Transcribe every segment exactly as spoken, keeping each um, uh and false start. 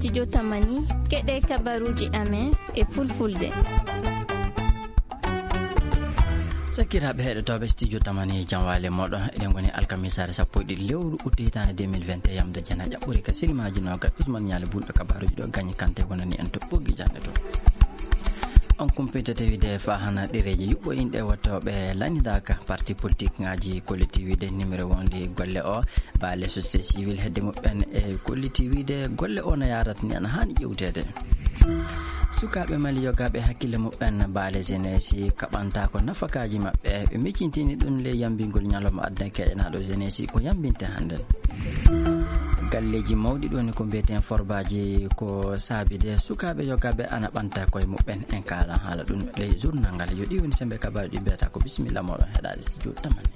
studio tamani keɗe kabaruji amen e fulfulde. sakiraɓe heɗotoɓe studio tamani janwale moɗon eɗen goni alkamisare sappo e ɗiɗi lewru udde hitande deux mille vingt et un yamde jana ƴaɓɓuri ka silimaji nogal usmane ñale bulɗo kabaruji ɗo gagne kante gonani en to ɓoggi jande to on kumpita tawide fa hana ɗereji yuɓɓo inɗe wattoɓe lañidaka parti politique ngaji collectivité numéro wonde golle o baale société civile hedde muɓɓen e collectivité golle o no yaratani ana hani ƴewtede sukaɓe mali yogaɓe hakkille muɓɓen baale jeunesse kaɓanta ko nafakaji mabɓe ɓe miccintini ɗum le yambingol ñalawma adna keƴanaɗo jeunesse ko yambinte hannden galleji mawɗi ɗoni ko mbiyeten forbaji ko saabide sukaɓe yogaɓe ana ɓanta koye muɓɓen en kalan haala ɗum ley journal ngal yo ɗi woni sembe kabaji ɗi mbiyata ko bisimilla moɗon heɗade studio tamani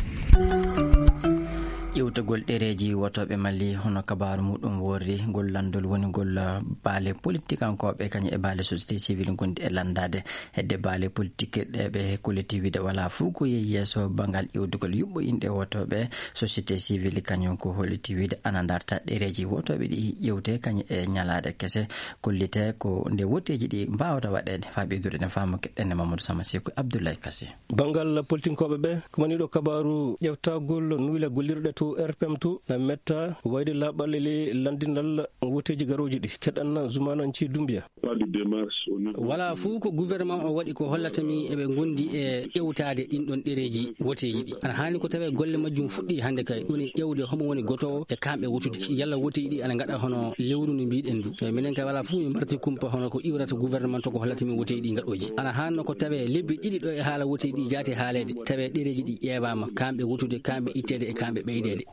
ƴewtogol ɗereji wotoɓe malli hono kabaru muɗum worri ngol landol woni ngol baale politique ankoɓe kañum e baale société civile gondi e landade hedde baale politique ɗeɓe collectivité wala fuu ko yeehi yesso bangal ƴewdugol yuɓɓo inɗe wotoɓe société civile kañum ko collectivité ana darta ɗereji wotoɓe ɗi ƴewte kañum e ñalade kese kollite ko nde woteji ɗi mbawata waɗede fa ɓeydude ne fama keɗɗene mamadou sama seko abdoulaye kassi bangal politique koɓe ɓe komani ɗo kabaru ƴewtagol nuwile gollirɗe to R P M to na metta wayde laɓalle le landinal woteji garoji ɗi keɗanna zumana ci dumbiya wala fuu ko gouvernement o waɗi ko hollatami eɓe gondi e ƴewtade ɗin ɗon ɗereji woteji ɗi ana hani ko tawe golle majjum fuɗɗi hande kay ɗoni ƴewde homo woni gotowo e kamɓe wotude yalla woteji ɗi ana gaɗa hono lewru no mbiɗen du minen kay wala fuu mi marti kumpa hono ko iwrata gouvernement to ko hollatami woteji ɗi gaɗoji ana hanno ko tawe lebbi ɗiɗi ɗo e haala woteji ɗi jaati haalede tawe ɗereji ɗi ƴeewama kamɓe wotude kamɓe ittede e kamɓe ɓeydede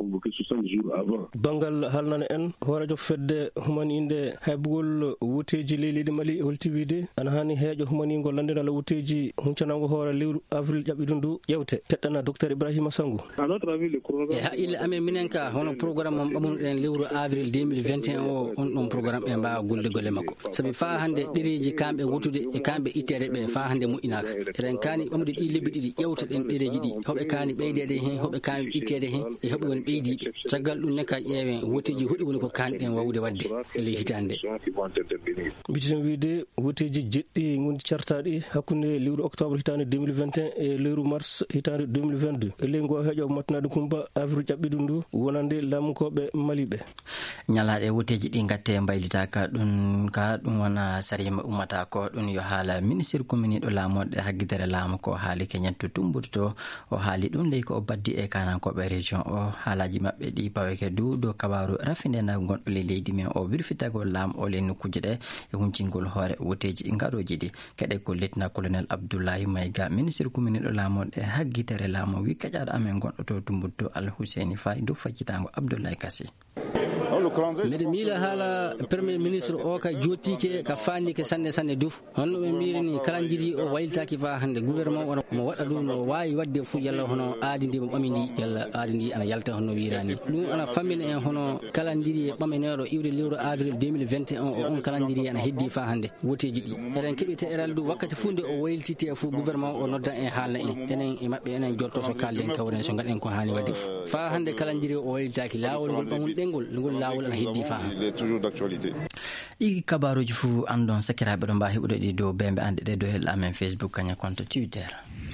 bangal halnane en horajo fedde humaninde haybugol woteji leydi mali holtiwide ana hani heeƴo humaningol landinal woteji huncanago hoore lewru avril ƴaɓɓiɗum ndu ƴewte peɗɗana docteur ibrahima sango e haqqille amen minen ka hono programme on ɓamunoɗen lewru avril deux mille vingt et un o on ɗon programme ɓe mbawa golde golle makko saabi fa hande ɗereji kamɓe wotude e kamɓe ittede ɓe fa hande moƴƴinaka eɗen kani ɓamude ɗi lebbi ɗiɗi ƴewta ɗen ɗereji ɗi hoɓe kani ɓeydede hen hoɓe kani ittede hen e hoɓe woni ɓeydiɓe caggal ɗum ne ka ƴeewen woteji huɗi woni ko kanɗen wawde wadde e ley hitande mbiten wiide woteji jeɗɗi gondi cartaɗi hakkude lewru octobre hitande deux mille vingt et un e lewru mars hitande deux mille vingt deux e ley ngo heeƴo mattanade kumba avril ƴaɓɓiɗum ndu wonande laamukoɓe maliɓe ñalaɗe woteji ɗi gatte mbaylitaka ɗum ka ɗum wona sariyama ummata ko ɗum yo haala ministre commune ɗo laamoɗe haggidere laamu ko haali keñanto tumbude to o haali ɗum ley ko o baddi e kanankoɓe région o haalaji mabɓe ɗi paweke du do kabaru rafindena gonɗo le leydi men o wirfitagol laam o le nokkuje ɗe e huncingol hoore woteji ɗi gaɗoji ɗi keɗe ko lieutenant colonel abdoulaye mayga ministre commune ɗo laamoɗe haggitere laamu wi kaƴaɗo amen gonɗo to tumbude al husseini fay dow faccitango abdoulaye kassi mbeɗa miila haala premier ministre o ka jottike ka fannike sanne sanne duf honno ɓe mbirini kala jiri o waylitaki fa hande gouvernement ono mo waɗa ɗum no wawi wadde fo yalla hono aadi ndi mo ɓami ndi yalla aadi ndi ana yalta hono wirani ɗum ana fammina en hono kala jiri ɓameneɗo iwde lewru avril deux mille vingt et un o on kala jiri ana heddi fa hande woteji ɗi eɗen keeɓi teeral du wakkati funde o wayltite fo gouvernement o noddan en haalna en enen e mabɓe enen jotto so kalden kawren so gaɗen ko hani wadde fo fa hande kala jiri o waylitaki lawol ngol ɓamum ɗengol ngol lawol ana heddi fa ɗi kabaruji fuu andon sakiraɓe ɗo mbawi heɓude ɗi dow bembe ande ɗe dow helɗa men facebook kaña compte twitter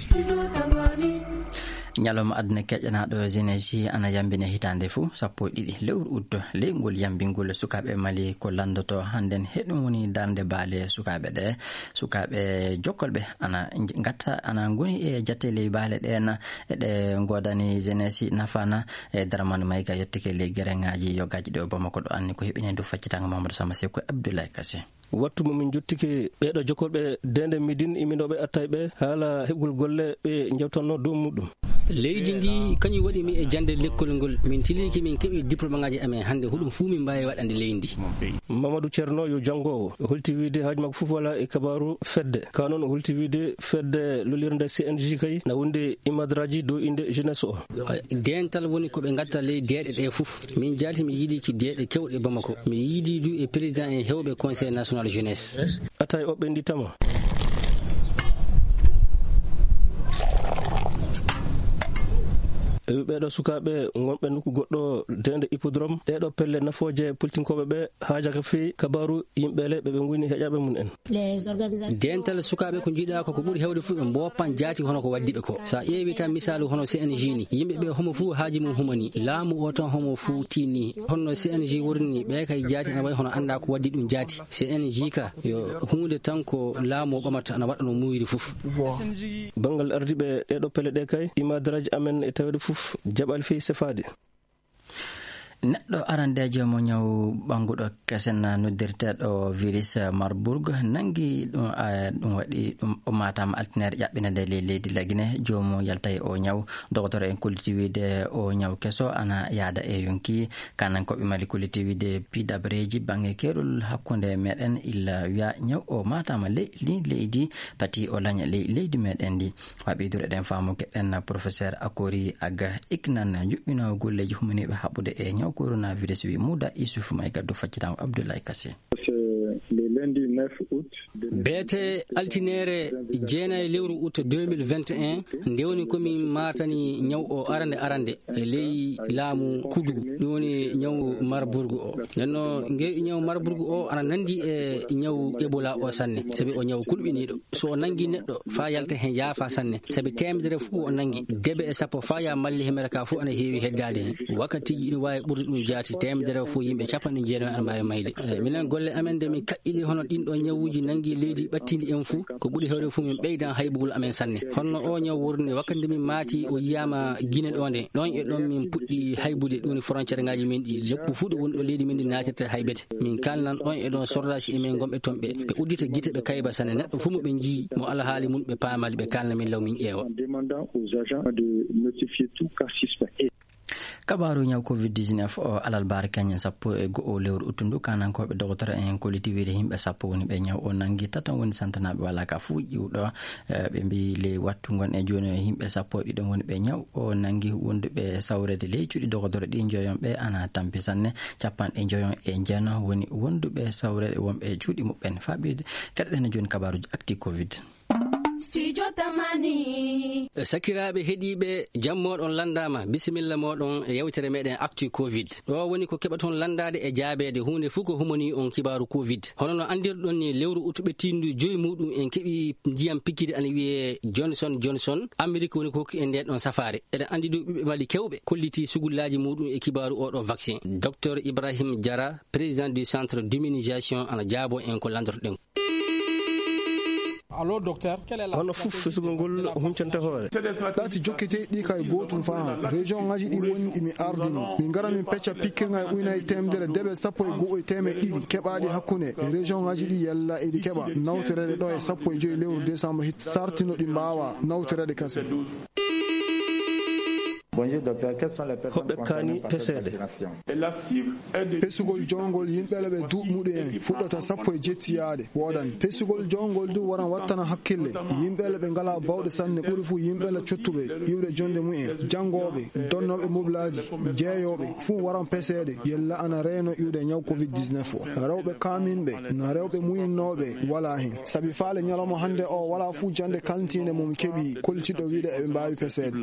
ñalawma aduna keƴƴanaɗo jeunesse ana yambine hitande fuu sappo e ɗiɗi lewru uddo leygol yambingol sukaɓe mali ko landoto hannden heɗum woni darde baale sukaɓe ɗe sukaɓe jokkolɓe ana gatta ana goni e jatte ley baale ɗen eɗe godani jeunesse nafana e daramane mayga yettike ley guereŋaji yogaji ɗe o bamako ɗo anni ko heɓini du faccitanga mamadou sama seko abdoulaye kassé wattu momin jottike ɓeɗo jokkorɓe dende midine iminoɓe attay ɓe haala heɓgol golle ɓe jewtanno dow muɗum leydi ndi kañum waɗi mi e jande lekkol ngol min tiliki min keeɓi diplôme ngaji amen hande huɗum fuu min mbawi waɗande leydi mamadou ceerno yo janggowo o holti wiide haaji makko foof wala e kabaru fedde ka noon o holti wiide fedde lolirde C N J kay na wonde imadraji dow inde jeunesse o dental woni koɓe gatta ley deeɗe ɗe foof min jaati mi yiiɗi ki deeɗe kewɗe bamako mi yiiɗi du e président e hewɓe conseil national jeunesse ata e oɓɓe nditama ɓeɗo sukaɓe gonɓe nokku goɗɗo dende hippodrome ɗeɗo pelle nafoje pultinkoɓe ɓe haajaka fi kabaru yimɓele ɓe ɓe goni heƴaɓe mun en dental sukaɓe ko jiiɗa ko ko ɓuuri hewde fu ɓe mboppan jaati hono ko waddiɓe ko sa ƴeewi tan misalu hono C N J ni yimɓeɓe homo fu haaji mum humani laamu o tan homo fu tinni honno C N J wurni ɓe kay jaati ana way hono anda ko waddi ɗum jaati C N J ka yo hunde tan ko laamu o ɓamata ana waɗa no muuyiri fof bangal ardiɓe ɗeɗo pelle ɗe kay imadaraji amen e tawede fof jaɓal fi sefade neɗɗo arandejo mo ñaw ɓanguɗo kesen noddirteɗo virus Marburg nangi ɗum ɗum waɗi ɗum o matama altinere ƴaɓɓinede ley leydi Laguine jomum yaltayi o ñaw docteur en kulliti wiide o ñaw keso ana yaada e yonki kanankoɓe mali kulliti wiide piɗaɓreji banggue keerol hakkude meɗen illa wiya ñaw o matama ley leydi pati o laña ley leydi meɗen ndi waɓidure ɗen faamu keɗen professeur Akori Aga Iknan juɓɓino golleji humaniɓe haɓɓude e ñaw coronavirus wi Mouda Issoufou may gaddo faccitamo Abdoulaye Kassé le lundi neuf août beete altinere jeenayi lewru août deux mille vingt et un ndewni komi matani ñaw o arande arande e ley laamu Kudugu ɗum woni ñaw Marburg o nenno ngeeɗi ñaw Marburg o ana nandi e ñaw Ebola o sanne sabi o ñaw kulɓiniɗo so o nangi neɗɗo fa yalta hen yaafa sanne sabi temedere fuu o nangi debe e sappo fa ya malli hemere ka fuu ana heewi heddade hen wakkatiji ina wawi ɓurde ɗum jaati temedere fuu yimɓe capanɗe jeenayi ana mbawi mayde minen golle amen de min kaƴƴili hono ɗinɗo ñawuji nangi leydi ɓattindi en fuu ko ɓuuri hewde fuu min ɓeydan haybugol amen sanne honno o ñaw wurni wakkati min maati o yiyama Guinée ɗo nde ɗon e ɗon min puɗɗi haybude ɗum frontiére ngaji min ɗi leppu fuu ɗo woni ɗo leydi min ɗi natirta haybete min kalnan ɗon e ɗon sordaji emen gomɓe toon ɓe ɓe uddita guite ɓe kayba sanne neɗɗo fuu mo ɓe jii mo alahaali mum ɓe paamali ɓe kalna min law min ƴeewa kabaru ñaw covid dix-neuf o alal baare kañen sappo e go'o lewru utundu kanankoɓe docteur en koliti wiide yimɓe sappo woni ɓe ñaw o nangi tatan woni santanaɓe wala ka fuu ƴiwɗo ɓe mbi ley wattu gon e joni yimɓe sappo e ɗiɗon woni ɓe ñaw o nangi wonduɓe sawrede ley cuuɗi docteur ɗi joyon ɓe ana tampi sanne capanɗe joyon e jeeno woni wonduɓe sawrede wonɓe cuuɗi muɓɓen faɓide keɗɗen joni kabaruji acti covid studio tamani sakiraɓe heeɗiɓe jam moɗon landama bisimilla moɗon e yewtere meɗen actu covid ɗo woni ko keɓaton landade e jaabede hunde fuu ko humani on kibaru covid hono no andirɗon ni lewru utuɓe tindu joyi muɗum en keeɓi ndiyam pikkide ana wiye Johnson Johnson Amérique woni ko hokki en nden ɗon safare eɗen andi ɗo ɓiɓɓe mali kewɓe kolliti sugullaji muɗum e kibaru oɗo vaccin docteur Ibrahim Diara président du centre d'immunisation ana jaabo en ko landortoɗen. Allo docteur, quelle est la hono fof fesugol ngol huncante hoore ɗati jokkete ɗi kay gotum fa région ngaji ɗi woni ɗimi ardini min gara min pecca pikkirga e ujunnaje temedere deɓe sappo e go'o e temeɗe ɗiɗi keɓaɗi hakkude e région ngaji ɗi yalla eɗi keɓa nawtorede ɗo e sappo e joyi lewru décembre hit sartino ɗi mbawa nawtorede kase. Bonjour docteur, quelles sont les personnes concernées par cette vaccination? pesugol jongol yimɓele ɓe duuɓmuɗe en fuɗɗata sappo e jettiyade woɗani pesugol jongol du waran wattana hakkille yimɓele ɓe ngala bawɗe sanne ɓuuri fuu yimɓele cottuɓe iwde jonde mumen jangoɓe donnoɓe mobilaji jeeyoɓe fuu waran pesede yella ana reeno iwde ñaw covid dix-neuf o rewɓe kaminɓe na rewɓe muyinnoɓe wala hen saabi faale ñalawma hande o wala fuu jande kaltinde mum keeɓi koltiɗo wiide eɓe mbawi pesede.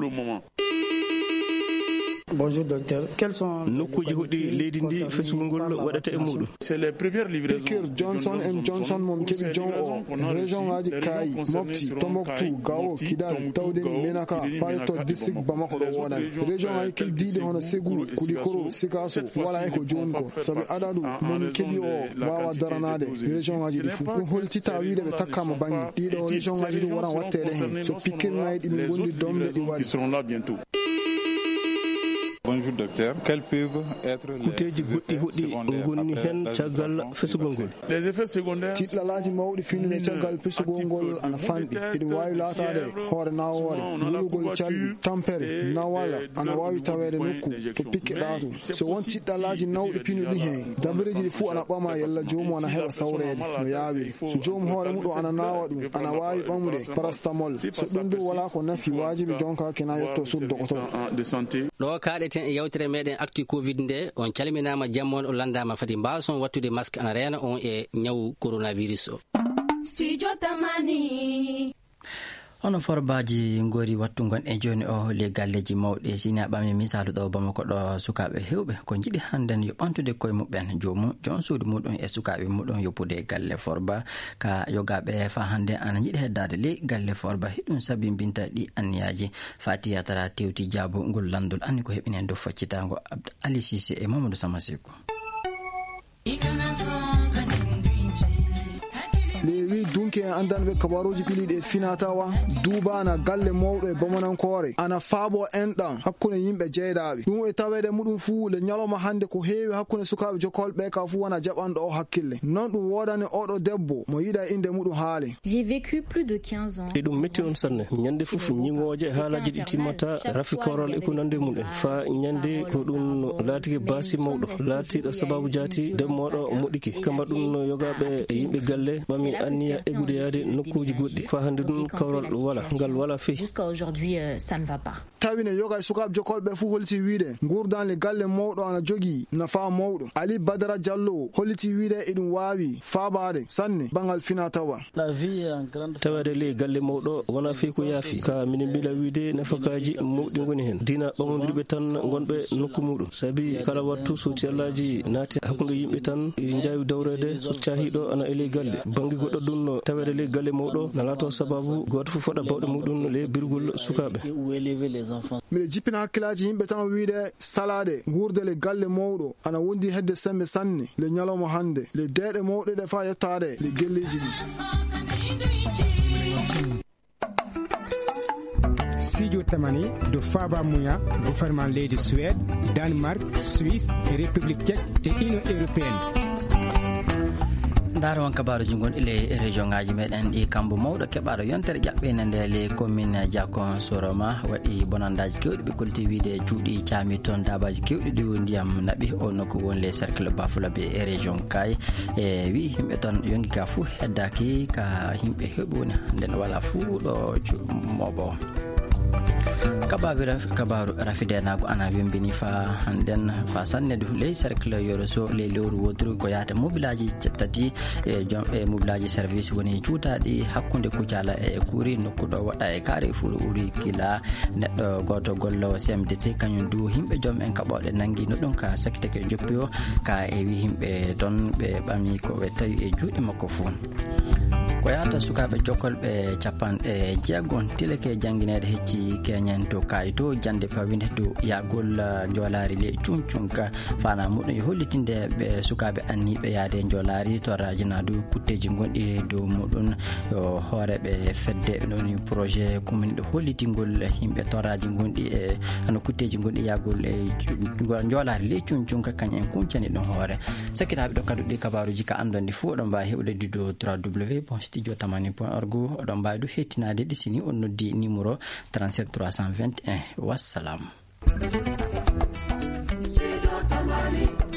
Bonjour docteur, quels sont nokkuji hoɗi leydi ndi fesugol ngol waɗata e muɗum? C'est les premières livraisons. Piqûre Johnson and Johnson mom keɓi jon o région ngaji Kayi, Mopti, Tombouctou, Gao, Kidal, Tawdeni, Menaka, Payeto, district Bamako ɗo woɗani région ngaji keddiɗi hono Ségou, Koulikoro, Sikasso wala e ko joni ko saabi adadu moni keɓi o wawa daranade région ngaji ɗi fuu ɗum holtita wiide ɓe takkama banggue ɗiɗo région ngaji ɗi waran wattede hen so piqûre ngaji ɗimin gondi domde ɗi waɗi. Bonjour docteur, quels peuvent être kuteji goɗɗi hoɗi gonni hen caggal fesugol ngol? Les effets secondaires tiɗɗalaji mawɗi finnude caggal pesugol ngol ana fanɗi eɗum wawi latade hoore nawore wulugol calɗi tampere nawala ana wawi tawede nokku to pikkeɗa to so won tiɗɗalaji nawɗi pinuɗi hen dabareji ɗi fuu ana ɓama yalla jomum ana heɓa sawrede no yawiri so jomum hoore muɗum ana nawa ɗum ana wawi ɓamude parastamol so ɗum du wala ko nafi wajibi jonka kena yetto sur docteur ɗo kaɗeten e yewtere meɗen actu covid nde on calminama jammon o landama fati mbason wattude masque ana reena on e ñaw coronavirus o. Studio Tamani ono forbaji ngori wattu gon e joni o le galleji mawɗe sina ɓami misalu ɗo bamako ɗo sukaɓe hewɓe ko jiɗi hannden yo ɓantude koye muɓɓen jomum jon suudu muɗum e sukaɓe muɗum yoppude galle forba ka yogaɓe fa hannde ana jiɗi heddade le galle forba hiɗum sabi binta ɗi anniyaji fatiya tara tewti jaabo ngol landol anni ko heɓinen dow faccitango Ali Cissé e Mamadou Samaseko. lewi dunke andanɓe kabaruji ɓiliɗe finatawa dubana galle mawɗo e bamanankore ana faabo enɗan hakkude yimɓe jeyɗaɓe ɗum e tawede muɗum fuu le ñalawma hande ko heewi hakkude sukaɓe jokolɓe ka fuu wona jaɓanɗo o hakkille non ɗum wodani oɗo debbo mo yiɗa inde muɗum haali. J'ai vécu plus de quinze ans. e ɗum metti on sanne ñande fof ñiŋoje haalaji ɗi timmata rafi korol e ko nande muɗum fa ñande ko ɗum laatiki baasi mawɗo laatiɗo sababu jaati demmoɗo moɗiki kamba ɗum yogaɓe e yimɓe galle ɓami anniya egude yaade nokkuji goɗɗi fa hande ɗum kawral wala ngal wala feyi. Jusqu'à aujourd'hui euh, ça ne va pas. tawine yoga e sukaɓe jokolɓe fuu holliti wiide gurdale galle mawɗo ana jogii nafa mawɗo. Ali Badara Diallo holliti wiide eɗum wawi faabade sanne bangal fina tawa tawade le galle mawɗo wona feyi ko yaafi ka minen mbila wiide nafakaji mawɗi goni hen dina ɓamodiɓe tan gonɓe nokku muɗum sabi kala wattu so ciallaji naati hakkude yimɓe tan iɗi jawi dawrede so cahiɗo ana ele galle bangi goɗɗo ɗum no tawede le galle mawɗo nala to sababu goto fof waɗa bawɗe muɗum le birgol sukaɓe. miɗe jippina hakkillaji yimɓe tan wiide salade gurdele galle mawɗo ana wondi hedde sembe sanne le ñalawma hande le deeɗe mawɗe ɗe fa yettade le gelleji ɗi. Studio Tamani de Faba Mouya, gouvernement leydi Suède, Danemark, Suisse et République tchèque et Union européenne. ndaro won kabaruji gon ile région ngaji meɗen ɗi kambo mawɗo keɓaɗo yontere ƴaɓɓene nde le commune Diakon Soroma waɗi bonandaji kewɗi ɓe kolti wiide juuɗi caami toon dabaji kewɗi ɗi ndiyam naɓi o nokku won le cercle Bafulabe e région Kay e wi yimɓe toon yongi ka fuu heddaki ka yimɓe heɓi woni nden wala fuu ɗo moɓo kabaru kabaru rafidenago ana wembini fa handen fa sanne du ley cercle yoro so le lewru wodru ko yaata mobilaji tati e jom e mobilaji service woni cuutaɗi hakkunde kucala e kuuri nokkuɗo waɗa e kaare furu uri kila neɗɗo goto gollowo C M D T kañum du himɓe joom en kaɓoɗe nangi no ɗum ka sakkitake joppi o ka e wi himɓe don ɓe ɓami ko ɓe tawi e juuɗe makko fuu ko yaata sukaɓe jokkolɓe capanɗe jeegon tileke jangguinede hecci keñen to kayito jande fawinde dow yagol jolari le cuncunka fana muɗum yo hollitinde ɓe sukaɓe anniɓe yaade jolari toraji na dow kutteji gonɗi dow muɗum yo hooreɓe fedde ɗoni projet commune ɗo hollitingol yimɓe toraji gonɗi e no kutteji gonɗi yagol e jolari le cuncunka kañen kuncani ɗum hoore sakkitaɓe ɗo kadu ɗi kabaruji ka andonde fo oɗon mbawi heɓude dido w point studio tamani point org oɗon mbawi ɗo hettinade ɗi sini on noddi numéro trente-sept trois cent vingt et un wassalam.